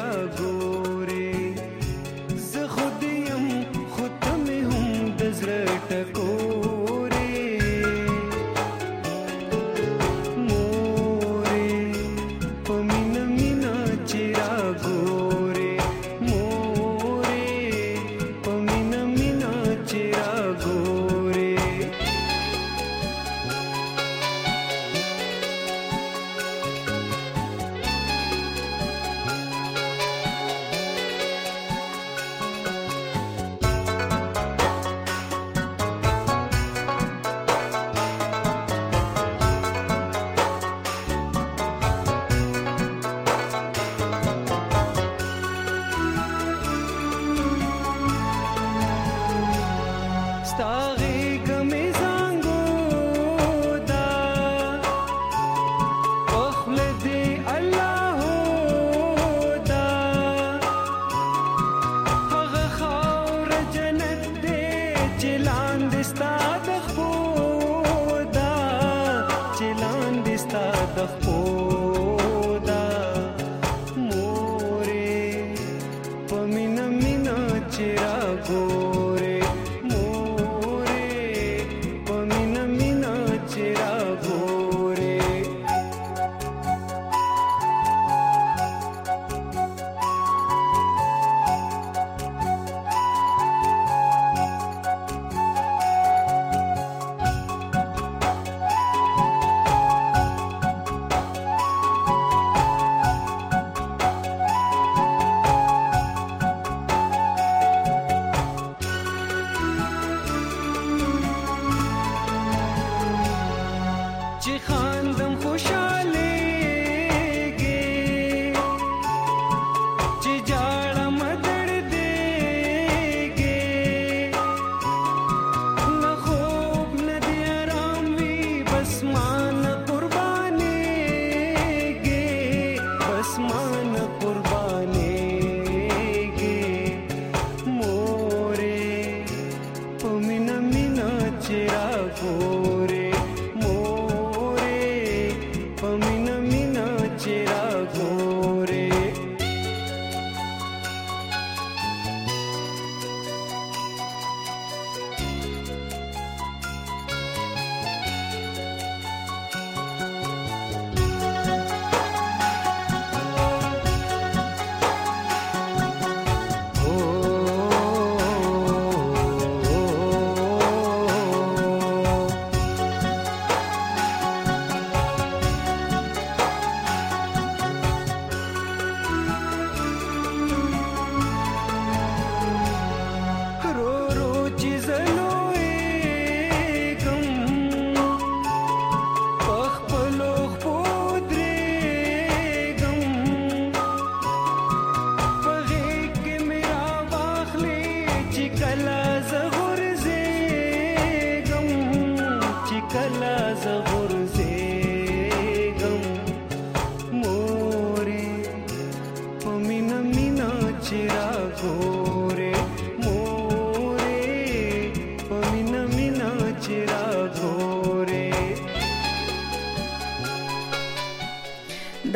ګورې ز خودیم خود مې هم د زړه ټکورې مورې پمینا مینا چیرا ګورې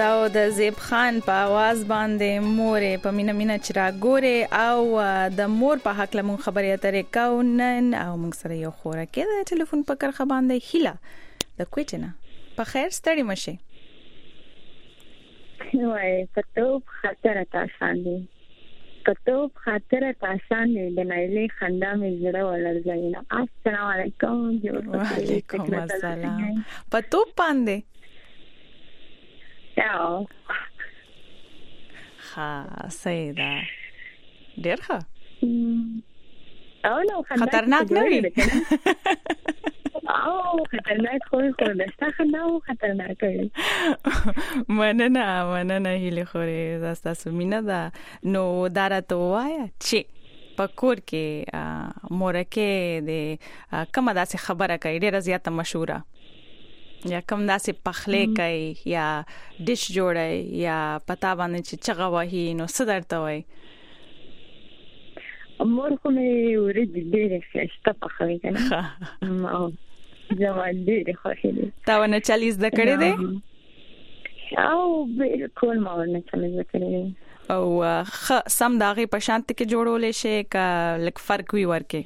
داو د زیب خان په आवाज باندې مورې په مینا مینا چرا ګوره او د مور په حق لمون خبرې اترې کاونن او موږ سره یو خوره کې د ټلیفون په کرخه باندې هیله د کوټنه په خیر ستړي مشه وای پتو خاطر تاسان دي پتو خاطر تاسان دي د نایلې خندا مې زړه ولرځي السلام علیکم وعلیکم السلام پتو باندې یاو ها سیدا ډیر ښه او نو خطرناک نه وي او خطرناک خو خو دستا خندا خطرناک وي مننه مننه هیله خوري زاستا سمینه دا نو دارته وایا چې پکور کې مورکه د کومه داسې خبره کوي ډیره زیاته مشهوره یا کوم داسې پخلې کوي یا ډیش جوړي یا پتا باندې چې چغه وهي نو څه درته وای مور خو مې ورته ډیره ښه پخوي کنه او زما ډیره خوښه دي تا ونه چالیس د کړې دي او بالکل ما ونه چالیس د کړې او سم داغه په شانت کې جوړولې شي کا لک فرق وی ورکه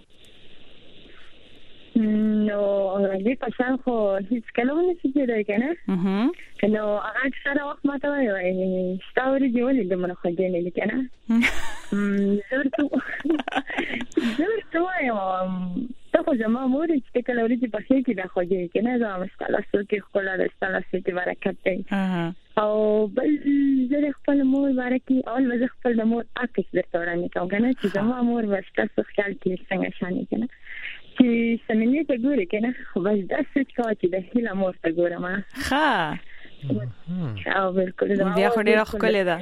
نو دې په شان خو هیڅ کلمه نشي کېدای کنه اها نو هغه سره وخت ماته وایي ستوري دی ولې د منخه دی نه کنه زرتو زرتو وایم ته خو زما مور چې کله ورته په شي کې د خوږی کنه زما مستله سوتي خپل د ستله سوتي برکت دی او بل زه خپل مور برکت اول مزه خپل د مور اکس درته ورانه کوم کنه چې زما مور ورسته خیال کې څنګه شانې کنه چې سمینه ته ګورې کنه خو بس داسې چې د هیله مور ته ګورم ښه او بالکل بیا خو ډیره ښکلې ده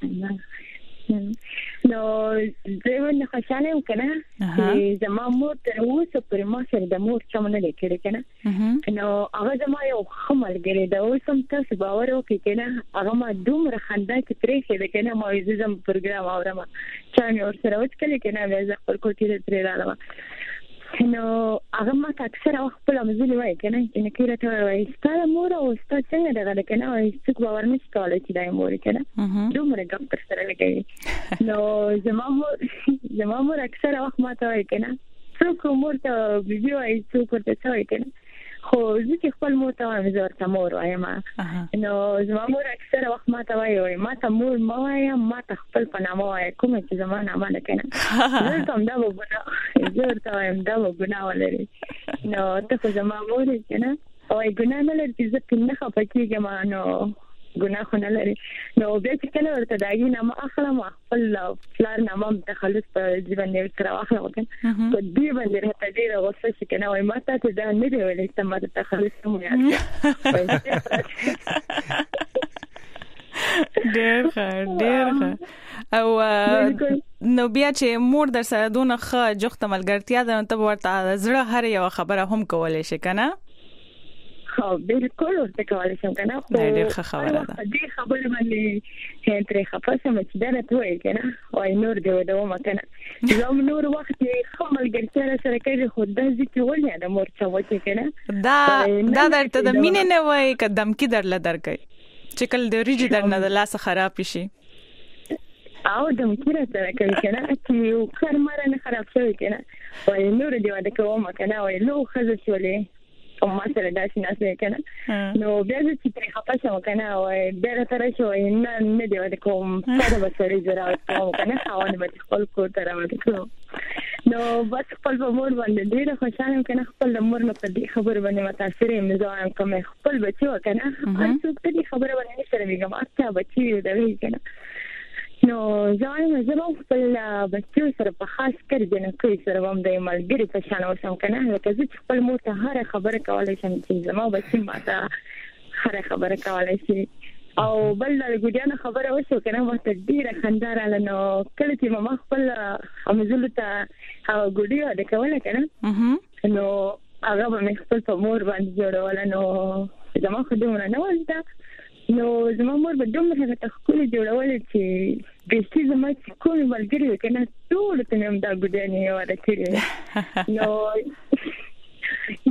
نو زه ونه خوشاله یم کنه چې زما مور تر اوسه پر ما سره د مور چمنه لیکل کنه نو هغه زما یو خمل ګری دا اوسم تاسو باور وکړئ کنه هغه ما دومره خندا کې پرې شه کنه ما یې زم پروګرام اورم چې مې ور سره وکړل کنه زه خپل کوټې ته ترې راغلم نو هغه ما اکثر وخت په لمزلي وای کنه چې کله ته وای ستاره مور او ستاره څنګه دغه کنه او څوک باور نشي کولای چې دای مور کنه دومره ګم تر سره لګي نو زما مور زما مور اکثر وخت ما ته وای کنه څوک مور ته ویډیو ای څوک ورته وای کنه خو ځکه خپل مور ته وایم زه ورته مور وایم نو زما مور اکثر وخت ما ته وای ما ته مور ما وایم ما ته خپل په نامه وای کوم چې زما نامه نه کنه زه کوم دا وګڼه زه ورته وایم دا وګڼه ولري نو ته خو زما مور کنه او ګناه نه لري چې زه پنه خپکیږم نو ګناه خو نه لري نو بیا چې کله ورته داګي نامه اخلم خپل فلار نامه تخلص په ژوند یې سره واخلم وکړ په دې باندې راته ډیره غوسه شي کنه وای ما ته دا نه دی ویلې چې ما ته تخلص مو یاد ډیر ښه ډیر ښه او نو بیا چې مور در سره دونه ښه جوخته ملګرتیا ده ته ورته زړه هر یو خبره هم کولای شي کنه خو بالکل ورته کولای شم کنه خو ډېر ښه خبره ده دې خبره باندې ترې خپاسم چې دا ته وایي کنه وای نور دی ودو ما کنه زم نور وخت خمل ګرځره سره کوي خو د ځکه ولې د مور څه وته کنه دا دا درته د مینې نه وای قدم کې درل درکې چې کله د ریجی درنه د لاس خراب شي او د مکیره سره کوي کنه چې کار مره نه خراب شي کنه وای نور دی ودو کوم کنه وای نو خزه شولې او ما سره داسې نه څه کنه نو بیا چې پرې خپاسم کنه وای ډېر تر شو نه نه دی ودو کوم سره به سره جوړاو کوم کنه خاوند به خپل کو تر ودو کوم نو بس خپل مور باندې ډېر خوشاله کنه خپل مور نه په دې خبر باندې متاثر یم زه هم کوم خپل بچو کنه هر څوک دې خبره باندې سره ویګم اته بچي دی کنه نو ځایم زه په خپل بچو سره په خاص کر دې نه کوي سره هم د ملګری په شان اوسم کنه لکه چې خپل مور ته هر خبره کولای شم چې زما بچي ماته هر خبره کولای شي او بل د ګډیانه خبره وشو کنه وخت ډیره خنداره نو کله چې ماما خپل امزل ته ګډیو د کوله کنه نو هغه به خپل په مور باندې جوړول نو زما خدمونه نه ولته نو زما مور به دومره ته خپل جوړول چې د څه زما کوم ملګری کنه ټول ته هم دا ګډیانه یو راکړي نو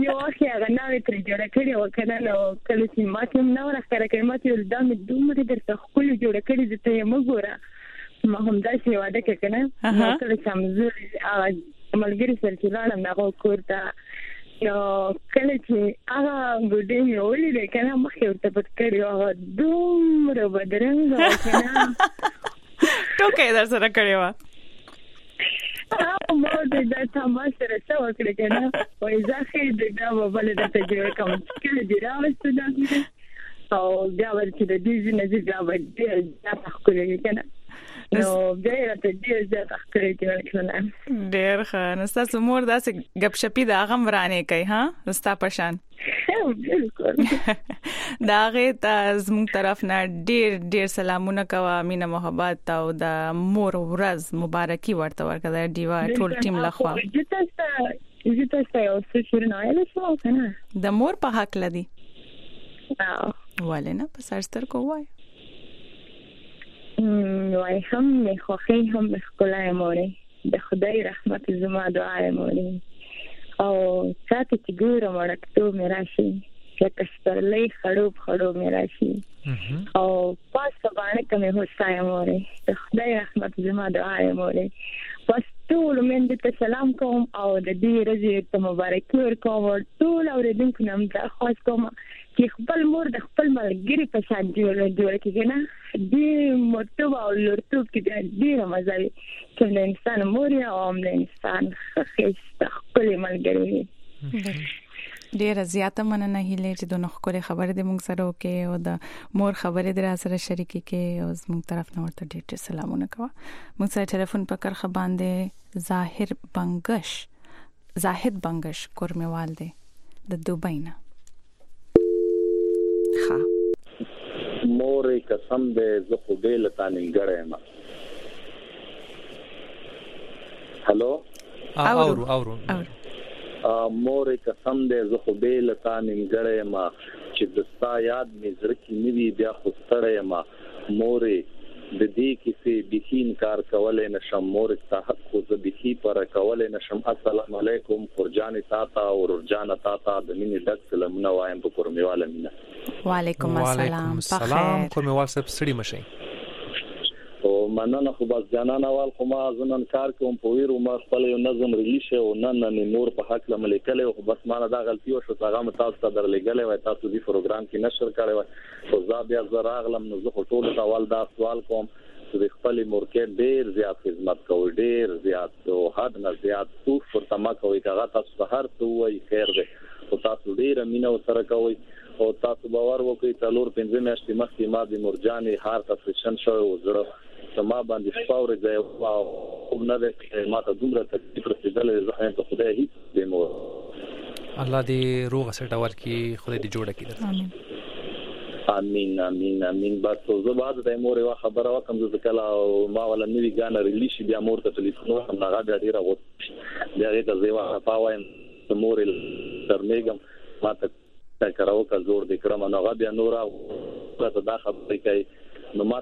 یو اخی هغه ناوې تر جوړه کړې و کنه نو کله چې ما ته نو راخره کړم چې دا مې دومره درته خپل جوړه کړې چې ته یې مګوره ما هم دا شی واده کې کنه نو کله چې موږ ملګری سره چې لاړم هغه کوړه نو کله چې هغه ګډې مې ولې کنه مخې ورته پټ کړی هغه دومره بدرنګ کنه ټوکې در سره کړی و ما د دا تماشه سره وکړه کنه وای ځکه دا وبله د تجربه کوم کله دی راوستو دا او بیا ورته د دې نه چې دا ودې دا تخکلې کنه نو بیا راته دې زه تخکلې کنه ډېر ښه نو تاسو مور داسې غب شپې دا غم ورانه کوي ها رستا پشان دا غي تاسو مون طرف نه ډېر ډېر سلامونه کوه مینا محبت او د مور ورځ مبارکي ورته ورکړه دیوا ټول ټیم لخوا زه تاسو یو څه شروع نه شو کنه د مور په حق لدی او ولنه په سرستر کو وای وای هم مې خوخي هم خلای مورې د خدای رحمت زما دعا مورې او ساتي چې ګورم ورکتو مې راشي چې کسترلې خړوب خړوب مې راشي او پاس باندې کومه هوسای مورې د خدای رحمت زما دعا مورې پس ټول مې دې سلام کوم او د دې ورځې ته مبارکي ورکوم ټول اوریدونکو نن خاص کوم چې خپل مور د خپل ملګری په شان جوړ جوړ کېږي نه دې مطلب او لورتوب کې دې مزه چې د انسان مور او د انسان خسته خپل ملګری ډېر زیاته مننه هیله چې د نوخ کولې خبره دې موږ سره وکي او د مور خبره دې سره شریکې کې او زموږ طرف نه ورته ډېر سلامونه کوه موږ سره ټلیفون په کرخه باندې ظاهر بنگش زاهد بنگش کورموال دی د دوبۍ نه ها مورې قسم دې زه خو به لتا نیمګړې ما هالو اورو اورو مورې قسم دې زه خو به لتا نیمګړې ما چې د ستا یاد مې زړه کې نیوي بیا خو ستړې ما مورې د دې کیسې بخین کار کولې نشم مورې صاحب خو زه بخي پر کولې نشم السلام علیکم قرجان تاتا او ورجان تاتا د مینې ډک سلامونه وایم په کورمیواله مینا وعلیکم السلام سلام کورمیوال صاحب سړي مشي او مننه خو بس جانانه وال خو ما زنن کار کوم په ویرو ما خپل یو نظم ریلیش او نن نن نور په حق لمل کله خو بس ما دا غلطي او شو څنګه تاسو ته درلګلې وای تاسو دې پروګرام کې نشر کړی وای خو زه بیا زراغلم نو زه ټول سوال دا سوال کوم چې خپل مورکې ډېر زیات خدمت کوي ډېر زیات او حد نه زیات څو پر تما کوي کاغه تاسو هر څه وای خیر دې او تاسو ډېر مینه سره کوي او تاسو باور وکړئ تلور پنځه میاشتې مخکې ما د مرجانې هار تفریشن شو او زړه سما باندې سپاورې ځای او نه ده ما ته دومره تکلیف رسیدلې زه هم ته خدای هیڅ دې مو الله دې روغ سره ورکی خدای دې جوړه کړي امين امين امين امين بس زه بعد د مور یو خبره وکم زه کله ما ولا نوی غان ریلیش بیا مور ته ټلیفون وکم هغه بیا ډیره وو بیا دې ته زیوا پاوایم مور ترمیګم ما ته کراو کا زور دې کړم نو هغه بیا نورا ته دا خبرې کوي نو ما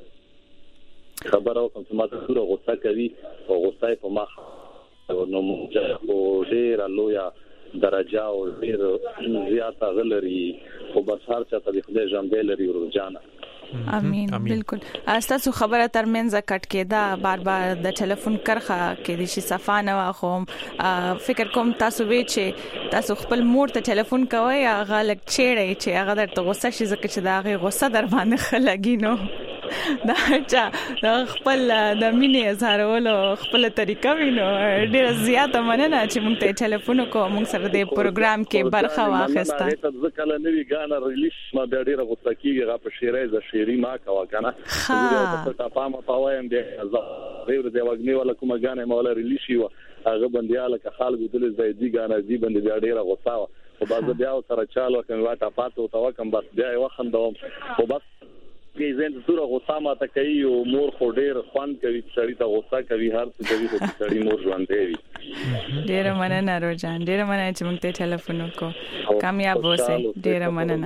خبره وکم چې ما ته سره غوسه کوي او غوسه په ما نو موږ ډیر لویا درجه او ډیر زیاته غلري او بس هر چا ته د خدای جنبه لري ورجانا امين بالکل تاسو خبره ترمنځ کټ کېدا بار بار د ټلیفون کرخه کې د شي صفانه واخوم فکر کوم تاسو وی چې تاسو خپل مور ته ټلیفون کوي هغه لک چیرې چې هغه درته غوسه شي ځکه چې دا هغه غوسه در باندې خلګي نو دا چې خپل د مینې اظهارولو خپل طریقه وینو ډېر زیاته مننه چې موږ ته ټلیفون کوو موږ سره د پروګرام کې برخه واخیسته زه کله نوی غانا ریلیس ما ډېر غوسه کیږي غا په شیرای ز شیری ما کا کنه زه ته پامه پاوایم دې زه ډېر دی وګنی ولا کومه غانا مولا ریلیس یو هغه بندیاله که خلک دل زیدي غانا دی بند ډېر غوسه او باز بیا سره چالو کوم واټه پاتو تو کوم بس بیا وخندوم او بس کې زين زوره غوسه ما ته کوي او مور خو ډېر خوان کوي سړی ته غوسه کوي هر څه کوي خو سړی مور ژوند دی ډېر مننه روزان ډېر مننه چې موږ ته ټلیفون وکړو کامیاب اوسئ ډېر مننه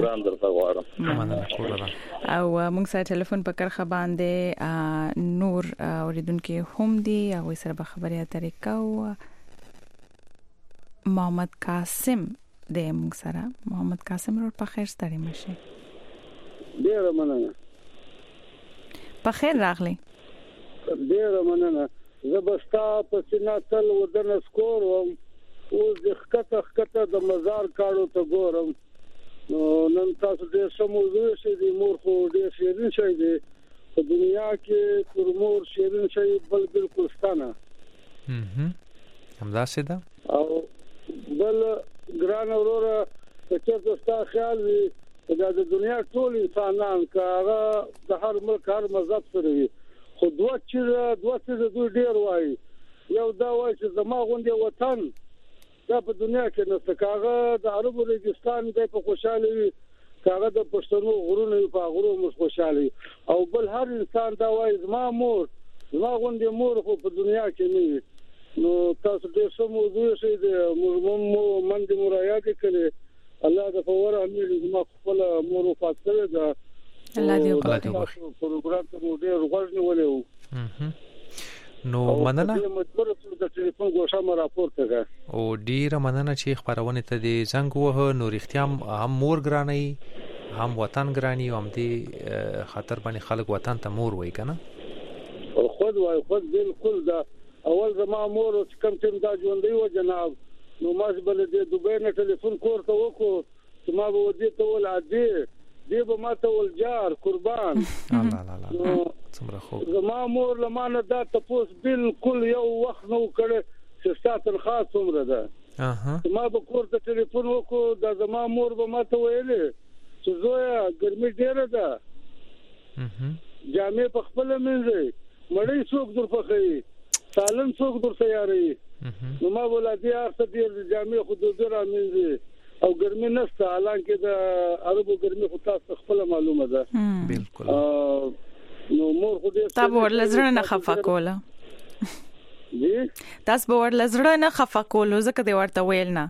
او موږ سره ټلیفون په کرخه باندې نور اوریدونکو هم دی او سره به خبرې اترې کو محمد قاسم د موږ سره محمد قاسم رور په خیر ستړي مشه. ډیر مننه. په خیر راغلی. ډیر مننه. زبستا په سینا تل ودن سکور وم او د خکته خکته د مزار کاړو ته ګورم. نو نن تاسو ډیر سموږی شي د مور خو ډیر شیرین شي دی په دنیا کې پر مور شیرین شي بل بالکل ستانه. هم همدا سیده او بل ګران اورورا چې تاسو خیال وي دا د دنیا ټول انسانان کاغه د هر ملک هر مذهب سره وي خو دوه چې دوه چې دوی ډیر وایي یو دا وایي چې زما غونډه وطن دا په دنیا کې نشته کاغه د عربو ریګستان د په خوشاله وي کاغه د پښتنو غرونه په غرو مش خوشاله او بل هر انسان دا وایي زما مور زما غونډه مور خو په دنیا کې نه وي. نو تاسو ډیر سموږی شئ د مو من دې مرایات کړي الله د فور امیر زما خپل مور وفات کړه دا الله دې وکړي پروګرام ته مو ډیر غوښنه ولې نو مننه مجبور ته د ټلیفون ګوښه ما راپورته کړه او ډیر مننه چې خبرونه ته دې زنګ وه نو رښتیا هم مور ګراني هم وطن ګراني هم دې خاطر باندې خلک وطن ته مور وای کنه خود وای خود بالکل دا اول زما مور چې کوم ټیم دا ژوندۍ و جناب نو ماش بل دې دوبه نه ټلیفون کور ته وکړو چې ما به ودی ته ول عادي دې به ما ته ول جار قربان الله الله الله څومره خو زما مور لمانه دا تاسو بالکل یو وخت نو کړه چې ستاسو خاص عمره ده اها ما به کور ته ټلیفون وکړو دا زما مور به ما ته ویلې چې زویا ګرمي ډیره ده اها جامې په خپل منځي مړی څوک در پخې سالن څوک در تیارې نو ما ولادي ارته دې جامې خود در منځي او ګرمي نشته حالانکه د عربو ګرمي خو تاسو خپل معلومه ده بالکل نو مور خو دې تاسو ورل زړه نه خفه کوله جی تاسو ورل زړه نه خفه کوله ځکه دې ورته ویل نه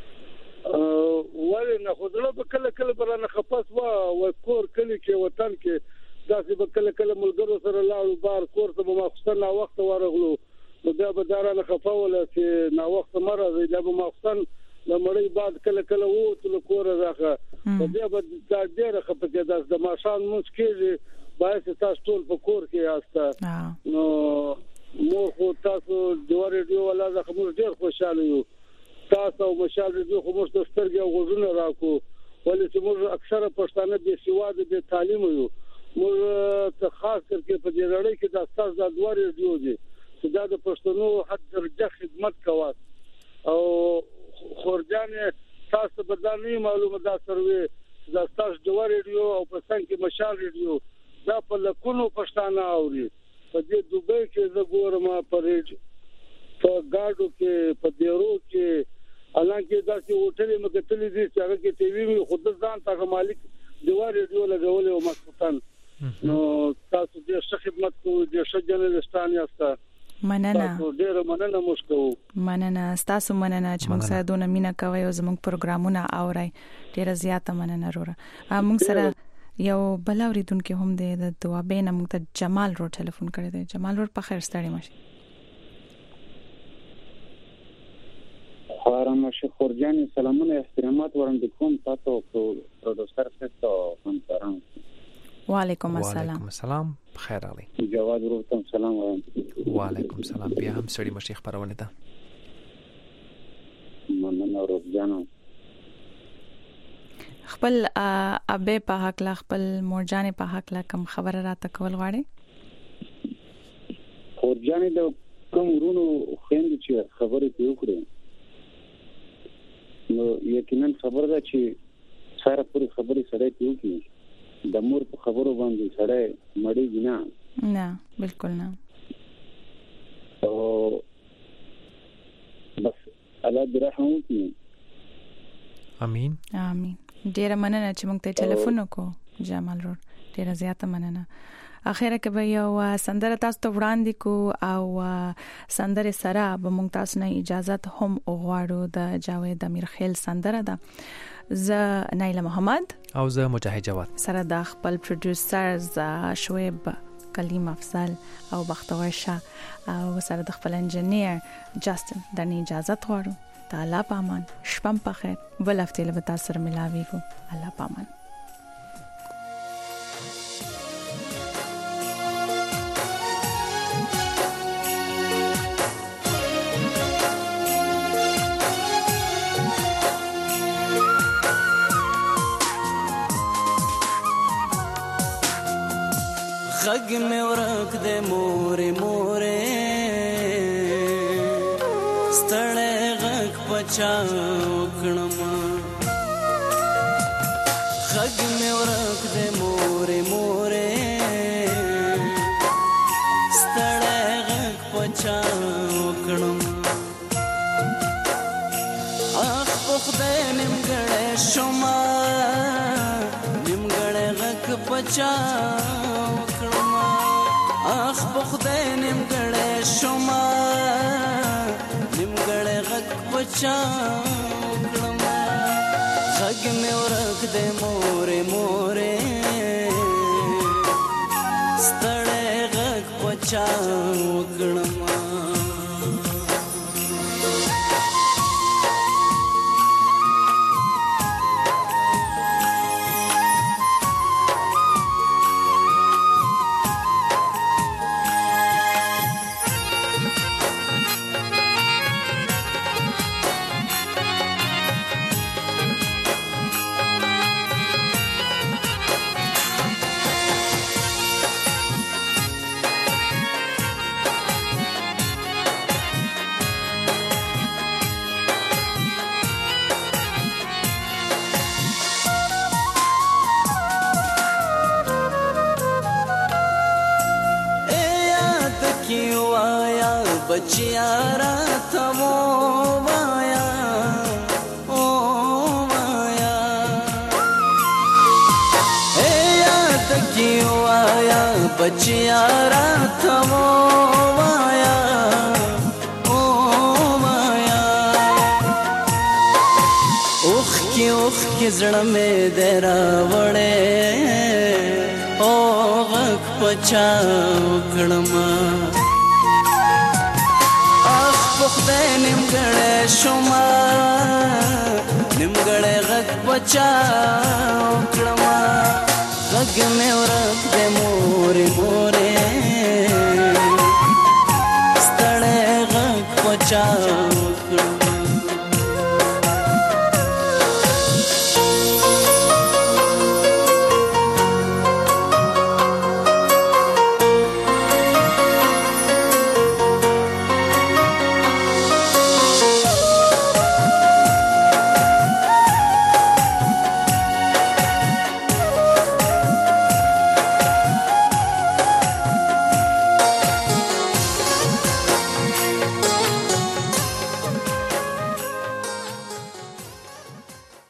ولې نه خو دلته په کله کله برانه خپاس وا و کور کلی کې وطن کې داسې په کله کله ملګرو سره لاړو بار کور ته ما خصنا وخت ورغلو نو بیا به دارانه خفاوله چې نا وخت مرزه دا به مخصن لمړی بعد کله کله وو ته کور راخه بیا به دا ډیره خپکه داس د ماشان مونږ کېږي باید تاسو ټول په کور کې یاسته نو مو خو تاسو دوه ریډیو ولا زه موږ ډیر خوشاله یو تاسو مشال ریډیو خو موږ د سترګې او غوږونه راکو ولې چې موږ اکثره پښتانه به سواد به تعلیم یو موږ ته خاص کر په دې لړۍ کې د تاسو د دوه ریډیو دي چې دا د پښتنو حد درجه خدمت کوي او خورجان تاسو بدلنی معلومه دا سروي دا تاسو دوه ریډیو او په څنګه کې مشال ریډیو دا په لکونو پښتانه اوري په دې دوبه کې زه ګورم په ریډیو په گاډو کې په دیرو کې حالانکه دا چې هوټلې مګتلې دي چې هغه کې ټي وي خود ځان ته مالک دوه ریډیو لګولې او مخصوصن نو تاسو دې ښه خدمت کوئ دې ښه جنرالستان یاسته مننه ډېر مننه مشکو مننه تاسو مننه چې موږ سره دونه مینا کوي او زموږ پروګرامونه اوري ډېر زیاته مننه وروره موږ سره یو بل اوریدونکو هم د دعا بین موږ ته جمال رو ټلیفون کړی دی جمال ور په خیر ستړي ماشي خارم شخورجان سلامونه احترامات وړاندې کوم تاسو پروډوسر ستاسو همکاران وعلیکم السلام وعلیکم السلام بخیر علي جواد ورته سلام وایم وعلیکم السلام بیا هم سړي مشي خبرونه ده مننه ورځانو خپل ابه په حق لا خپل مورجان په حق لا کوم خبره راته کول غواړي خورجان د کوم ورونو خويند چې خبرې پیو کړې نو یقینا خبر ده چې ساره پوری خبرې سره پیو کړي د مور په خبرو باندې سره مړی نه نه بالکل نه او بس الله دې رحم وکړي امين امين ډیر مننه چې موږ ته ټلیفون وکړو جمال روډ ډیر زیاته مننه اخیره کې به یو سندره تاسو ته وړاندې کو او سندره سره به موږ تاسو نه اجازه هم غواړو د جاوید امیر خیل سندره ده ز نایله محمد او ز مجاهد جواد سره د خپل پروډوسر ز شعیب کلیم افضل او بختور شاه او سره د خپل انجنیر جاستن د اجازه غواړو ته الله پامان. شپم په خیر. ول هفته له تاسو سره ملاويږو. الله پامان. غږ مې ورک دې مورې مورې ستړی غږ پچا وکړم غږ مې ورک دې مورې مورې ستړی غږ پچا وکړم اخ په خدای نیمګړی شومه نیمګړی غږ پچا اخ په خدای نیمګړی شومه نیمګړی غږ پچا وکړم غږ مې ورک دی مورې مورې ستړی غږ پچا وکړم बचिया रात वो माया ओ माया ए याद क्यों आया बचिया रात वो माया ओ माया उख की उख की जड़ में देरा वड़े ओ गक पचा उकड़मा خدای نیمګړی شومه نیمګړی غږ پچا وکړمه غږ مې ورک دی مورې مورې